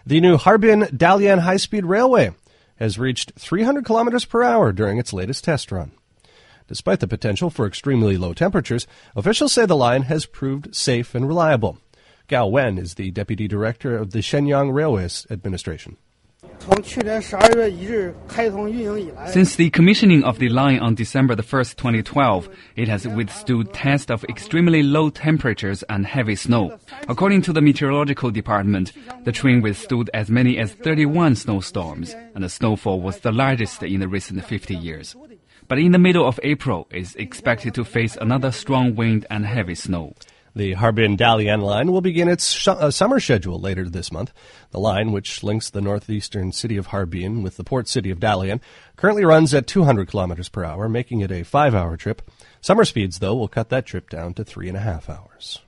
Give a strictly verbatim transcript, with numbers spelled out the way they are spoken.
The new Harbin-Dalian high-speed railway has reached three hundred kilometers per hour during its latest test run. Despite the potential for extremely low temperatures, officials say the line has proved safe and reliable. Gao Wen is the deputy director of the Shenyang Railways Administration. Since the commissioning of the line on December the first, twenty twelve, it has withstood tests of extremely low temperatures and heavy snow. According to the meteorological department, the train withstood as many as thirty-one snowstorms, and the snowfall was the largest in the recent fifty years. But in the middle of April, it's expected to face another strong wind and heavy snow. The Harbin-Dalian line will begin its sh- uh, summer schedule later this month. The line, which links the northeastern city of Harbin with the port city of Dalian, currently runs at two hundred kilometers per hour, making it a five-hour trip. Summer speeds, though, will cut that trip down to three and a half hours.